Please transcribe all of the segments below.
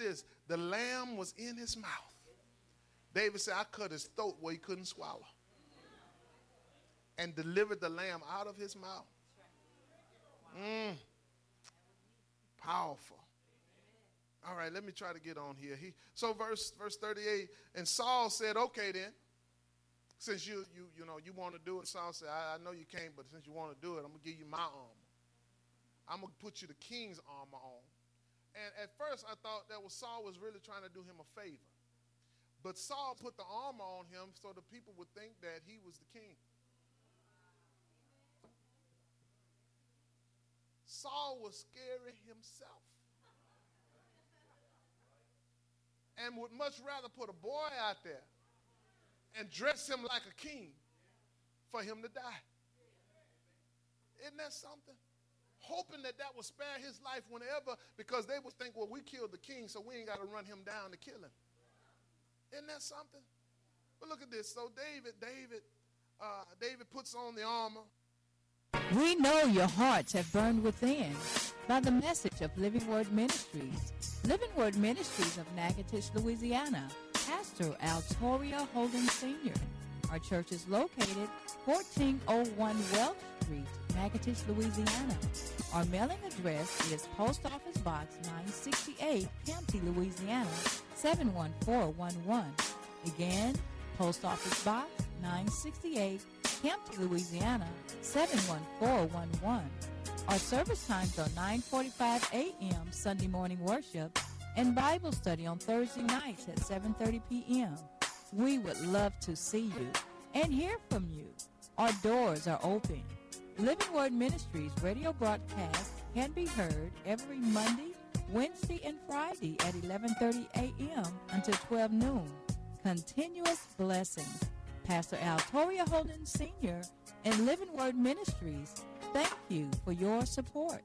this. The lamb was in his mouth. David said, I cut his throat where he couldn't swallow. And delivered the lamb out of his mouth. Powerful. All right, let me try to get on here. So verse 38, and Saul said, okay then, since you want to do it, Saul said, I know you can't, but since you want to do it, I'm going to give you my armor. I'm going to put you the king's armor on. And at first I thought that Saul was really trying to do him a favor. But Saul put the armor on him so the people would think that he was the king. Saul was scary himself. And would much rather put a boy out there and dress him like a king for him to die. Isn't that something? Hoping that would spare his life whenever, because they would think, well, we killed the king, so we ain't got to run him down to kill him. Isn't that something? But look at this. So David puts on the armor. We know your hearts have burned within by the message of Living Word Ministries. Living Word Ministries of Natchitoches, Louisiana. Pastor Altoria Holden Sr. Our church is located 1401 Welch Street, Natchitoches, Louisiana. Our mailing address is Post Office Box 968, Campty, Louisiana 71411. Again, Post Office Box 968, Campty, Louisiana 71411. Our service times are 9:45 a.m. Sunday morning worship and Bible study on Thursday nights at 7:30 p.m. We would love to see you and hear from you. Our doors are open. Living Word Ministries radio broadcast can be heard every Monday, Wednesday, and Friday at 11:30 a.m. until 12 noon. Continuous blessings. Pastor Altoria Holden Sr. and Living Word Ministries, thank you for your support.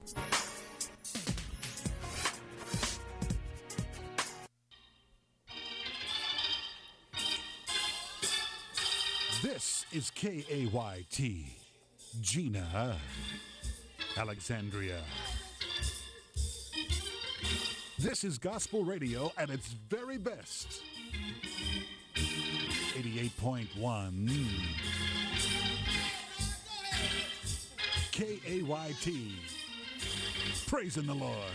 This is KAYT, Gina, Alexandria. This is gospel radio at its very best. 88.1 KAYT. Praising the Lord.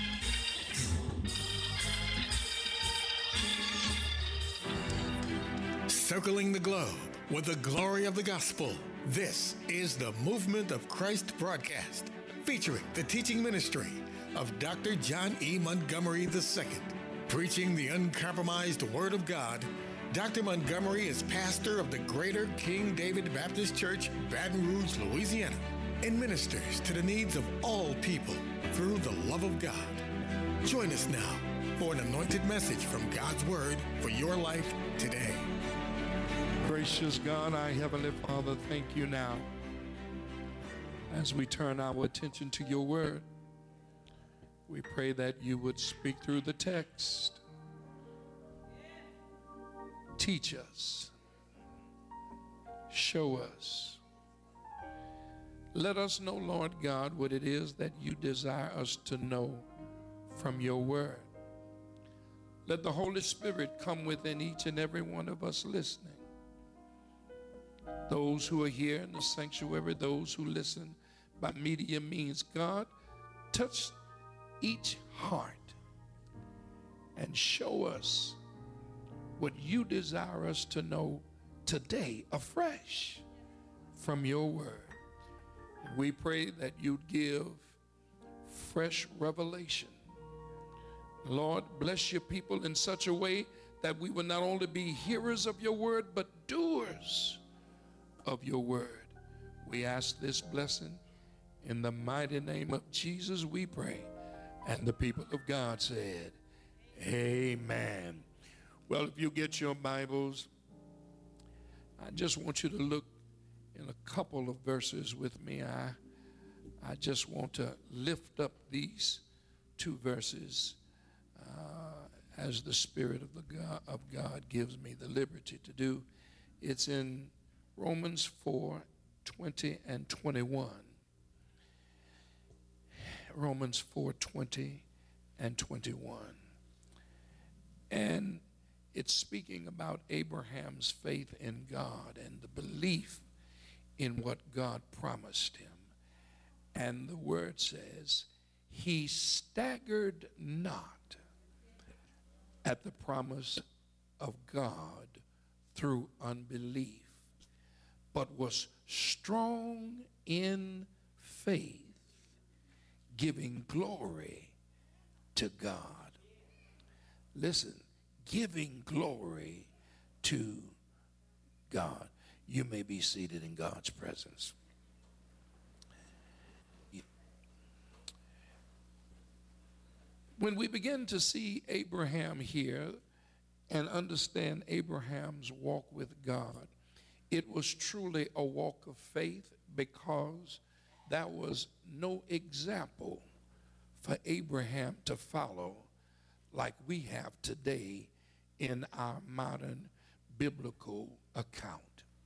Circling the globe with the glory of the gospel. This is the Movement of Christ broadcast, featuring the teaching ministry of Dr. John E. Montgomery II. Preaching the uncompromised Word of God, Dr. Montgomery is pastor of the Greater King David Baptist Church, Baton Rouge, Louisiana, and ministers to the needs of all people through the love of God. Join us now for an anointed message from God's Word for your life today. Gracious God, our Heavenly Father, thank you now as we turn our attention to your word. We pray that you would speak through the text. Teach us. Show us. Let us know, Lord God, what it is that you desire us to know from your word. Let the Holy Spirit come within each and every one of us listening. Those who are here in the sanctuary, those who listen by media means, God, touch each heart and show us what you desire us to know today afresh from your word. And we pray that you'd give fresh revelation. Lord, bless your people in such a way that we will not only be hearers of your word, but doers of your word. We ask this blessing in the mighty name of Jesus, we pray. And the people of God said, amen. Well, if you get your Bibles, I just want you to look in a couple of verses with me. I just want to lift up these two verses as the Spirit of God gives me the liberty to do. It's in Romans 4:20 and 21. Romans 4:20 and 21. And it's speaking about Abraham's faith in God and the belief in what God promised him. And the word says, he staggered not at the promise of God through unbelief, but was strong in faith, giving glory to God. Listen, giving glory to God. You may be seated in God's presence. When we begin to see Abraham here and understand Abraham's walk with God, it was truly a walk of faith because there was no example for Abraham to follow like we have today in our modern biblical account.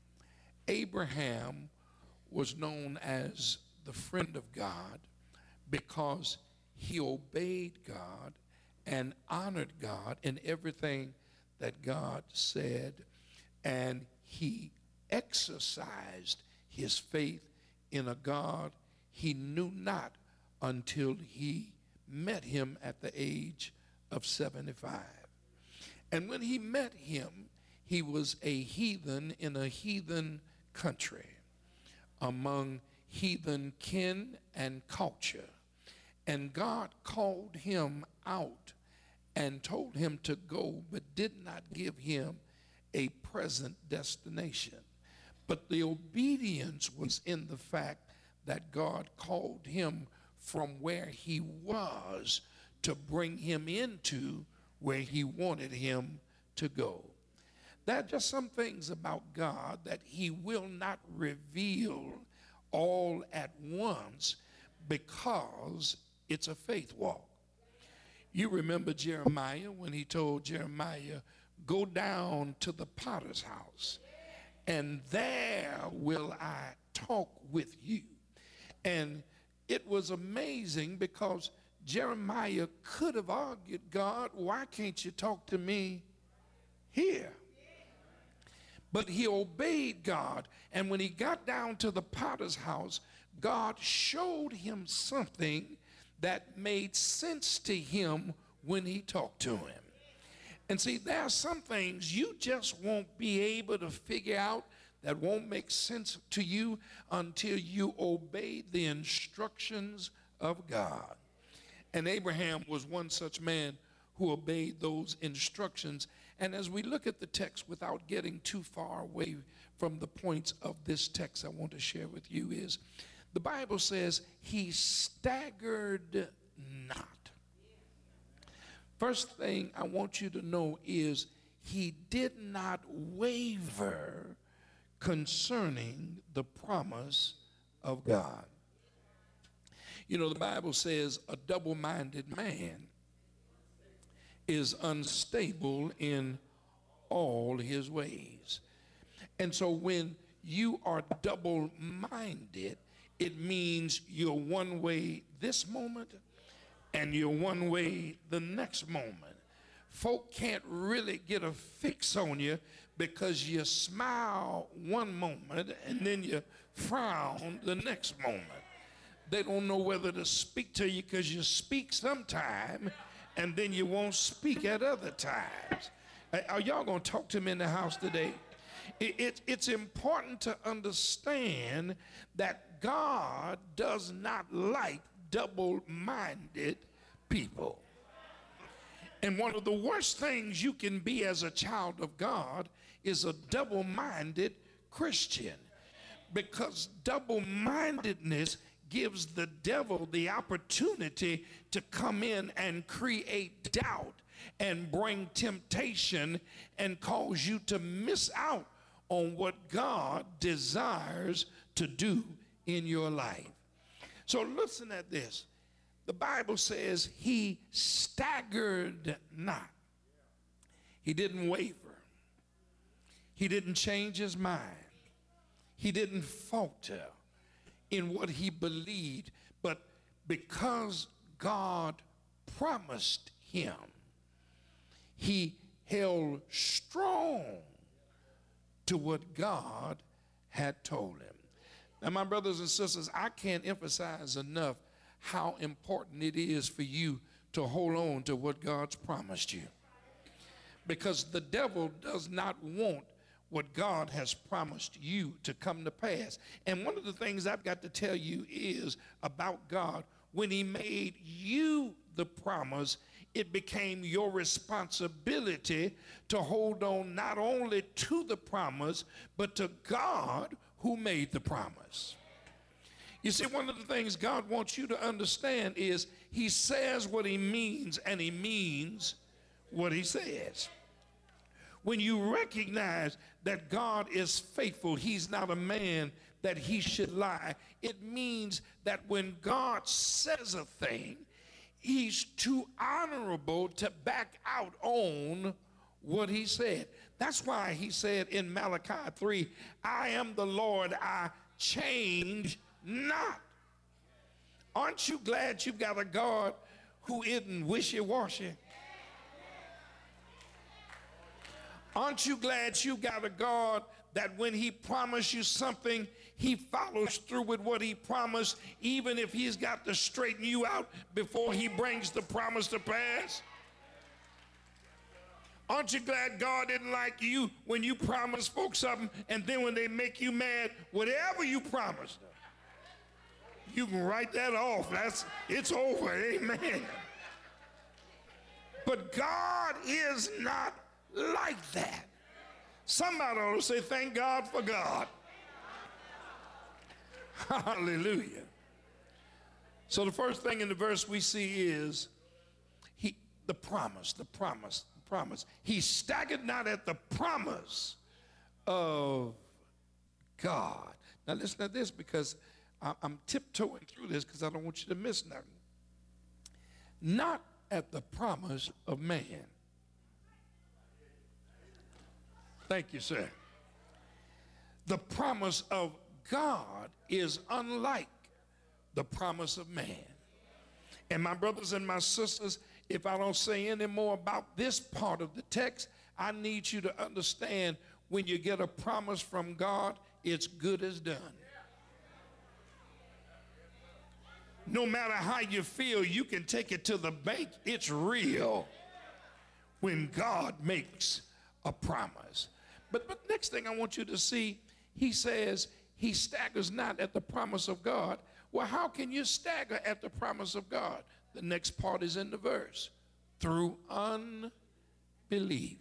Abraham was known as the friend of God because he obeyed God and honored God in everything that God said, and he exercised his faith in a God he knew not until he met him at the age of 75. And when he met him, he was a heathen in a heathen country, among heathen kin and culture. And God called him out and told him to go, but did not give him a present destination. But the obedience was in the fact that God called him from where he was to bring him into where he wanted him to go. There are just some things about God that he will not reveal all at once because it's a faith walk. You remember Jeremiah when he told Jeremiah, go down to the potter's house and there will I talk with you. And it was amazing because Jeremiah could have argued, God, why can't you talk to me here? But he obeyed God. And when he got down to the potter's house, God showed him something that made sense to him when he talked to him. And see, there are some things you just won't be able to figure out that won't make sense to you until you obey the instructions of God. And Abraham was one such man who obeyed those instructions. And as we look at the text, without getting too far away from the points of this text I want to share with you, is the Bible says he staggered not. First thing I want you to know is he did not waver concerning the promise of God. You know, the Bible says a double-minded man is unstable in all his ways. And so when you are double-minded, it means you're one way this moment and you're one way the next moment. Folk can't really get a fix on you because you smile one moment and then you frown the next moment. They don't know whether to speak to you because you speak sometime and then you won't speak at other times. Are y'all going to talk to me in the house today? It's important to understand that God does not like double-minded people. And one of the worst things you can be as a child of God is a double-minded Christian, because double-mindedness gives the devil the opportunity to come in and create doubt and bring temptation and cause you to miss out on what God desires to do in your life. So listen at this. The Bible says he staggered not. He didn't waver. He didn't change his mind. He didn't falter in what he believed, but because God promised him, he held strong to what God had told him. Now, my brothers and sisters, I can't emphasize enough how important it is for you to hold on to what God's promised you. Because the devil does not want what God has promised you to come to pass. And one of the things I've got to tell you is about God, when he made you the promise, it became your responsibility to hold on not only to the promise, but to God who made the promise. You see, one of the things God wants you to understand is he says what he means, and he means what he says. When you recognize that God is faithful, he's not a man that he should lie, it means that when God says a thing, he's too honorable to back out on what he said. That's why he said in Malachi 3, I am the Lord, I change not. Aren't you glad you've got a God who isn't wishy-washy? Aren't you glad you got a God that when he promised you something, he follows through with what he promised, even if he's got to straighten you out before he brings the promise to pass? Aren't you glad God didn't like you when you promise folks something, and then when they make you mad, whatever you promised, you can write that off. It's over. Amen. But God is not like that. Somebody ought to say, thank God for God. Hallelujah. So the first thing in the verse we see is the promise. He staggered not at the promise of God. Now listen to this, because I'm tiptoeing through this because I don't want you to miss nothing. Not at the promise of man. Thank you, sir. The promise of God is unlike the promise of man. And my brothers and my sisters, if I don't say any more about this part of the text, I need you to understand, when you get a promise from God, it's good as done. No matter how you feel, you can take it to the bank. It's real when God makes a promise. But next thing I want you to see, he says he staggers not at the promise of God. Well, how can you stagger at the promise of God? The next part is in the verse. Through unbelief.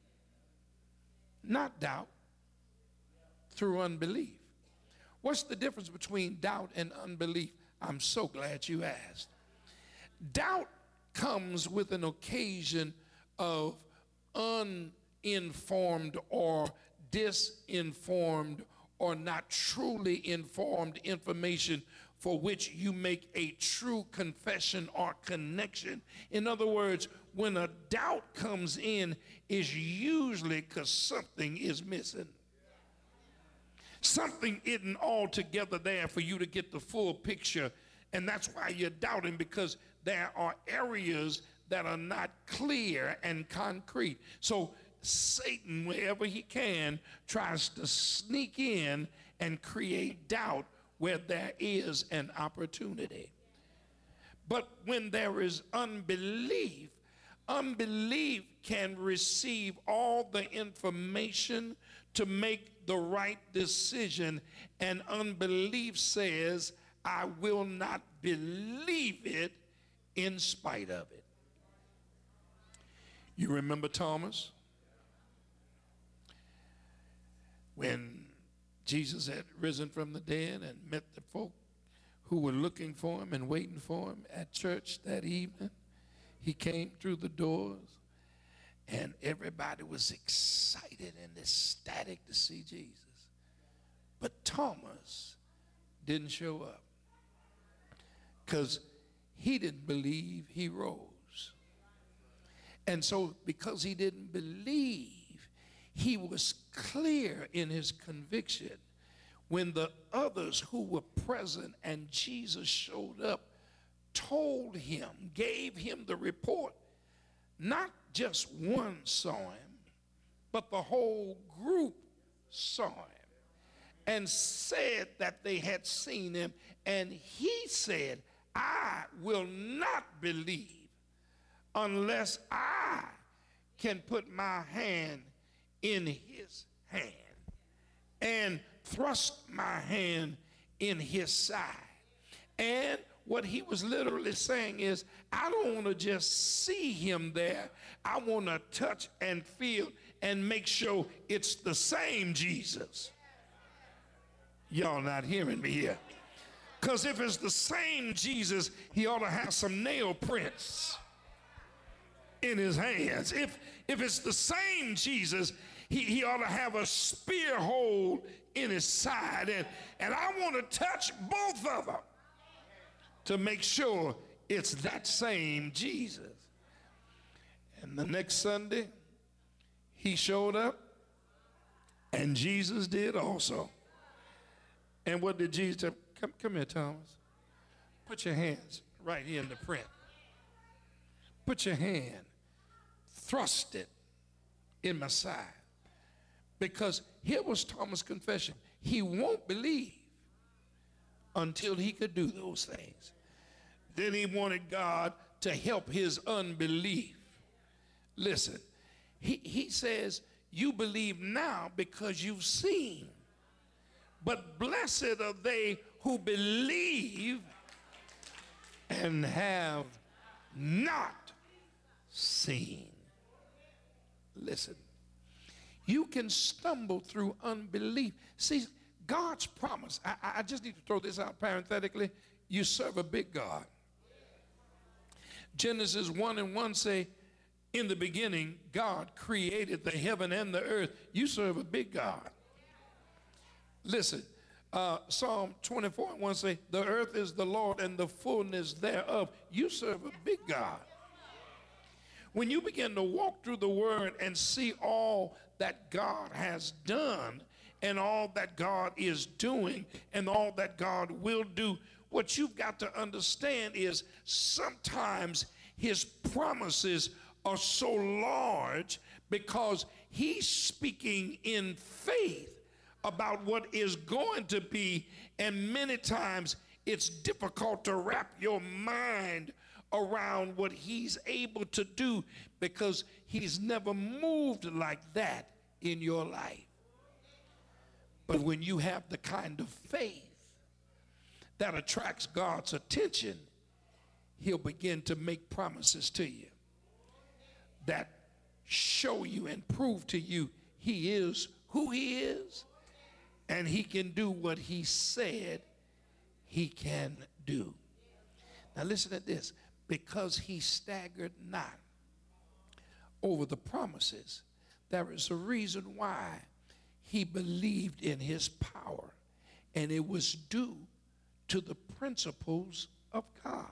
Not doubt. Through unbelief. What's the difference between doubt and unbelief? I'm so glad you asked. Doubt comes with an occasion of uninformed or disinformed or not truly informed information for which you make a true confession or connection. In other words, when a doubt comes in, it's usually because something is missing. Something isn't altogether there for you to get the full picture, and that's why you're doubting, because there are areas that are not clear and concrete. So Satan, wherever he can, tries to sneak in and create doubt where there is an opportunity. But when there is unbelief, unbelief can receive all the information to make the right decision, and unbelief says, I will not believe it in spite of it. You remember Thomas? When Jesus had risen from the dead and met the folk who were looking for him and waiting for him at church that evening, he came through the doors, and everybody was excited and ecstatic to see Jesus. But Thomas didn't show up because he didn't believe he rose. And so because he didn't believe, he was clear in his conviction. When the others who were present and Jesus showed up, told him, gave him the report, not just one saw him, but the whole group saw him and said that they had seen him. And he said, I will not believe unless I can put my hand in his hand and thrust my hand in his side. And what he was literally saying is, I don't want to just see him there. I want to touch and feel and make sure it's the same Jesus. Y'all not hearing me here. Because if it's the same Jesus, he ought to have some nail prints in his hands. If it's the same Jesus, he ought to have a spear hole in his side. And I want to touch both of them to make sure it's that same Jesus. And the next Sunday, he showed up, and Jesus did also. And what did Jesus tell? Come here, Thomas. Put your hands right here in the print. Put your hand, thrust it in my side. Because here was Thomas' confession. He won't believe until he could do those things. Then he wanted God to help his unbelief. Listen, he says, you believe now because you've seen. But blessed are they who believe and have not seen. Listen, you can stumble through unbelief. See, God's promise, I just need to throw this out parenthetically. You serve a big God. Genesis 1:1 say, in the beginning, God created the heaven and the earth. You serve a big God. Listen, Psalm 24:1 say, the earth is the Lord and the fullness thereof. You serve a big God. When you begin to walk through the word and see all that God has done and all that God is doing and all that God will do, what you've got to understand is sometimes his promises are so large because he's speaking in faith about what is going to be, and many times it's difficult to wrap your mind around what he's able to do because he's never moved like that in your life. But when you have the kind of faith that attracts God's attention, he'll begin to make promises to you that show you and prove to you he is who he is, and he can do what he said he can do. Now listen to this. Because he staggered not over the promises, there is a reason why he believed in his power, and it was due to the principles of God.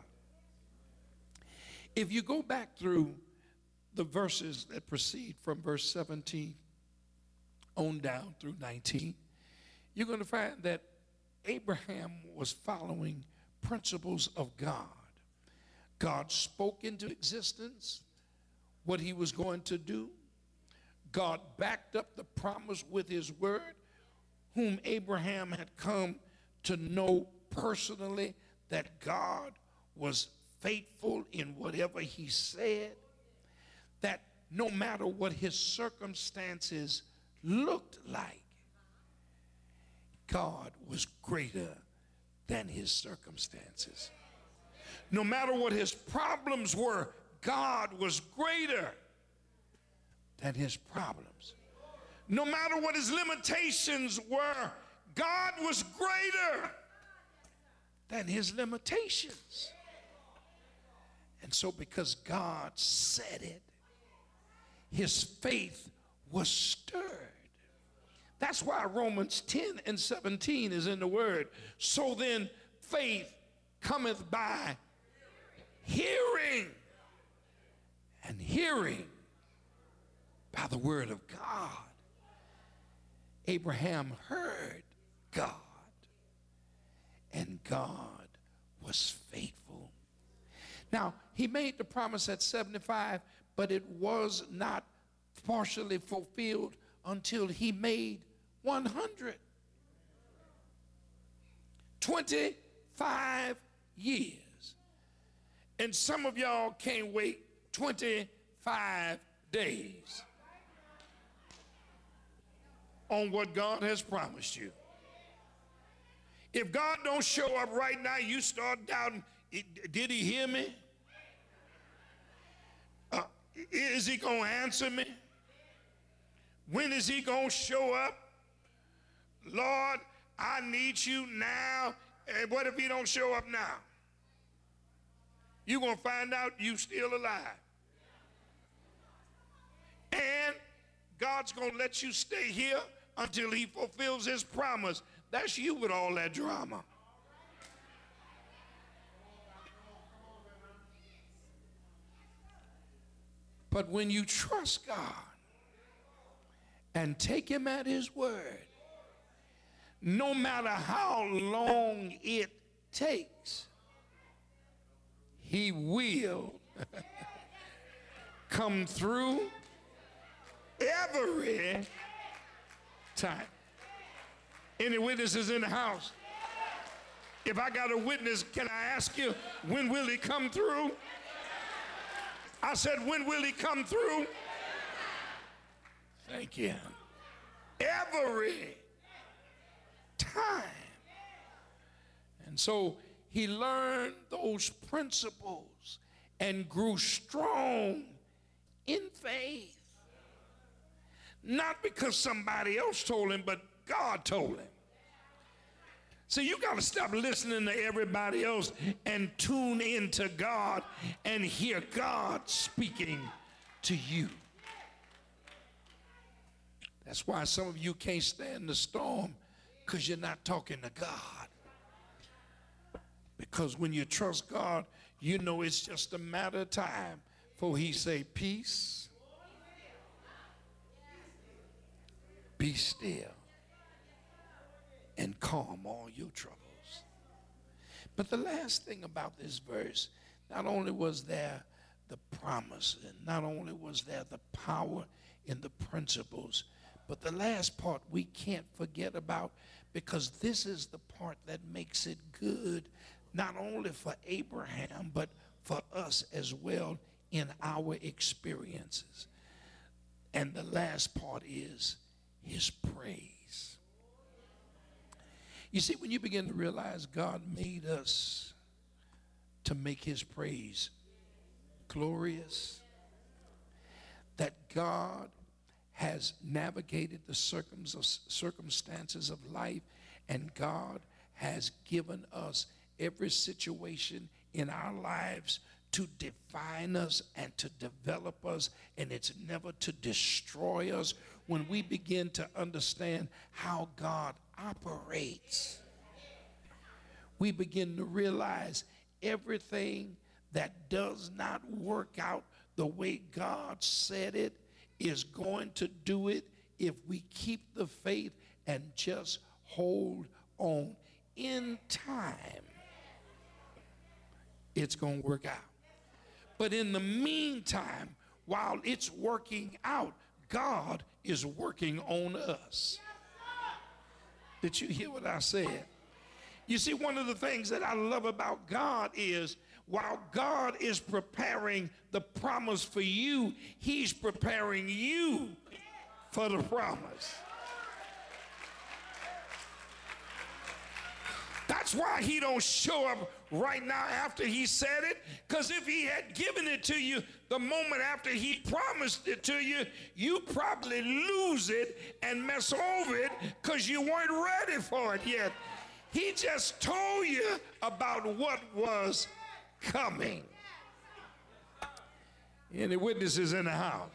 If you go back through the verses that proceed from verse 17 on down through 19, you're going to find that Abraham was following principles of God. God spoke into existence what he was going to do. God backed up the promise with his word, whom Abraham had come to know personally, that God was faithful in whatever he said, that no matter what his circumstances looked like, God was greater than his circumstances. No matter what his problems were, God was greater than his problems. No matter what his limitations were, God was greater than his limitations. And so because God said it, his faith was stirred. That's why Romans 10:17 is in the word. So then faith cometh by hearing, and hearing by the word of God. Abraham heard God, and God was faithful. Now, he made the promise at 75, but it was not partially fulfilled until he made 100. 25 years. And some of y'all can't wait 25 days on what God has promised you. If God don't show up right now, you start doubting, did he hear me? Is he going to answer me? When is he going to show up? Lord, I need you now. And what if he don't show up now? You're going to find out you still alive. And God's going to let you stay here until he fulfills his promise. That's you with all that drama. But when you trust God and take him at his word, no matter how long it takes, he will come through every time. Any witnesses in the house? If I got a witness, can I ask you, when will he come through? I said, when will he come through? Thank you. Every time. And so he learned those principles and grew strong in faith. Not because somebody else told him, but God told him. See, you got to stop listening to everybody else and tune into God and hear God speaking to you. That's why some of you can't stand the storm, because you're not talking to God. Because when you trust God, you know it's just a matter of time for he say, peace, be still, and calm all your troubles. But the last thing about this verse, not only was there the promise, and not only was there the power in the principles, but the last part we can't forget about, because this is the part that makes it good, not only for Abraham, but for us as well in our experiences. And the last part is his praise. You see, when you begin to realize God made us to make his praise glorious, that God has navigated the circumstances of life, and God has given us every situation in our lives to define us and to develop us, and it's never to destroy us. When we begin to understand how God operates, we begin to realize everything that does not work out the way God said it is going to do it if we keep the faith and just hold on. In time, it's going to work out. But in the meantime, while it's working out, God is working on us. Did you hear what I said? You see, one of the things that I love about God is, while God is preparing the promise for you, he's preparing you for the promise. That's why he don't show up right now after he said it, because if he had given it to you the moment after he promised it to you, you probably lose it and mess over it because you weren't ready for it yet. He just told you about what was coming. Any witnesses in the house?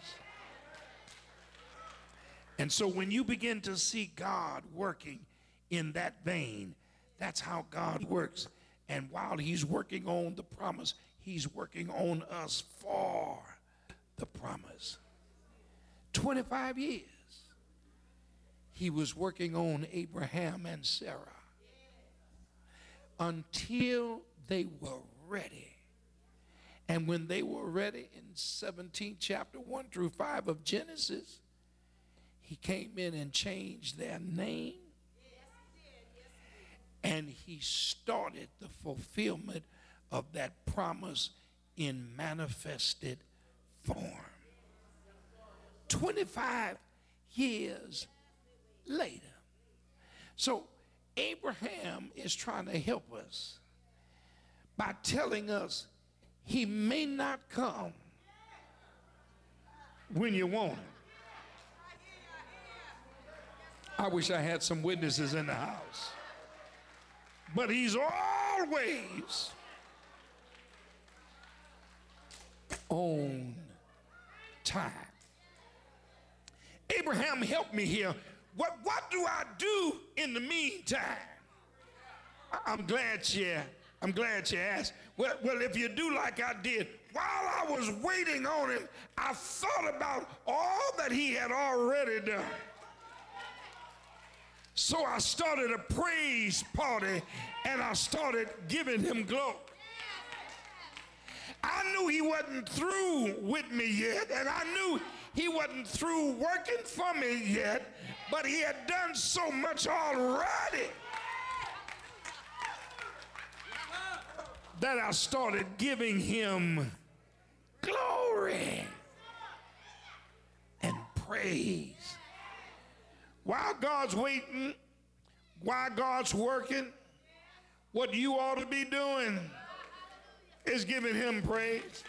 And so when you begin to see God working in that vein, that's how God works. And while he's working on the promise, he's working on us for the promise. 25 years he was working on Abraham and Sarah until they were ready. And when they were ready in 17 chapter 1 through 5 of Genesis, he came in and changed their name. And he started the fulfillment of that promise in manifested form. 25 years later. So Abraham is trying to help us by telling us he may not come when you want him. I wish I had some witnesses in the house. But he's always on time. Abraham, help me here. What do I do in the meantime? I'm glad you asked. Well, if you do like I did, while I was waiting on him, I thought about all that he had already done. So I started a praise party and I started giving him glory. I knew he wasn't through with me yet, and I knew he wasn't through working for me yet, but he had done so much already that I started giving him glory and praise. While God's waiting, while God's working, what you ought to be doing is giving him praise.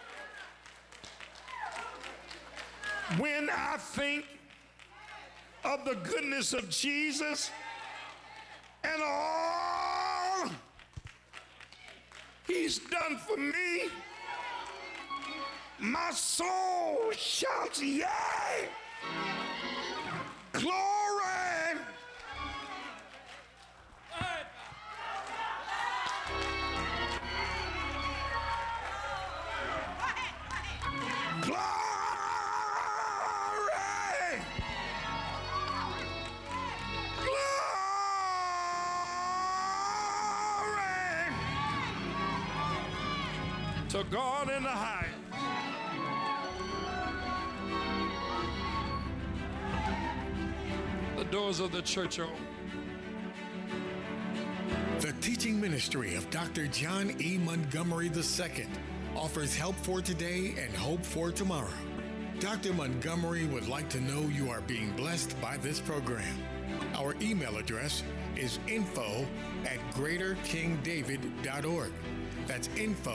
When I think of the goodness of Jesus and all he's done for me, my soul shouts, yay! Glory! Glory! Glory! To God in the highest. The doors of the church are open. The teaching ministry of Dr. John E. Montgomery II offers help for today and hope for tomorrow. Dr. Montgomery would like to know you are being blessed by this program. Our email address is info@greaterkingdavid.org. That's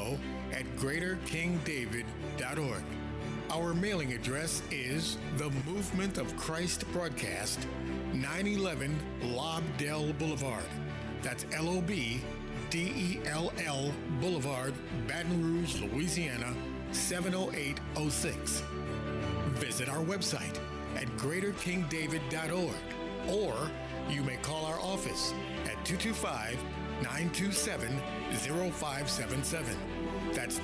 info@greaterkingdavid.org. Our mailing address is The Movement of Christ Broadcast, 911 Lobdell Boulevard. That's LOBDELL Boulevard, Baton Rouge, Louisiana, 70806. Visit our website at greaterkingdavid.org, or you may call our office at 225-927-0577. That's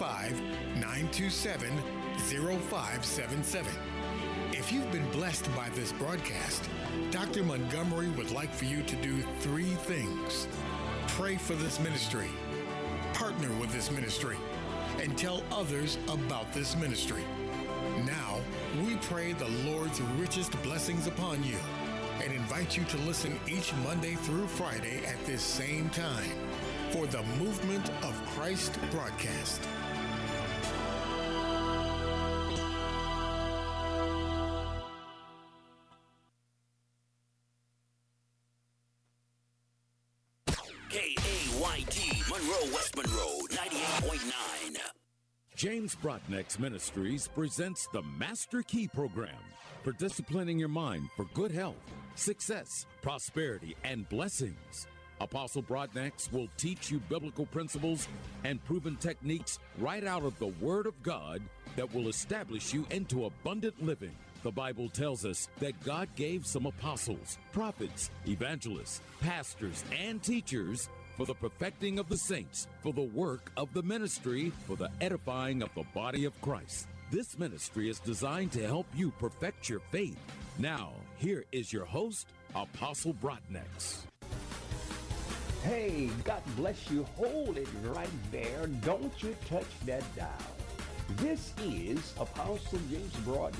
225-927-0577. If you've been blessed by this broadcast, Dr. Montgomery would like for you to do 3 things. Pray for this ministry, partner with this ministry, and tell others about this ministry. Now, we pray the Lord's richest blessings upon you and invite you to listen each Monday through Friday at this same time for the Movement of Christ broadcast. KAYT, Monroe, West Monroe, 98.9. James Brodnick's Ministries presents the Master Key Program for disciplining your mind for good health, success, prosperity, and blessings. Apostle Brodnick will teach you biblical principles and proven techniques right out of the Word of God that will establish you into abundant living. The Bible tells us that God gave some apostles, prophets, evangelists, pastors, and teachers for the perfecting of the saints, for the work of the ministry, for the edifying of the body of Christ. This ministry is designed to help you perfect your faith. Now, here is your host, Apostle Brodnick. Hey, God bless you. Hold it right there. Don't you touch that dial. This is Apostle James Broad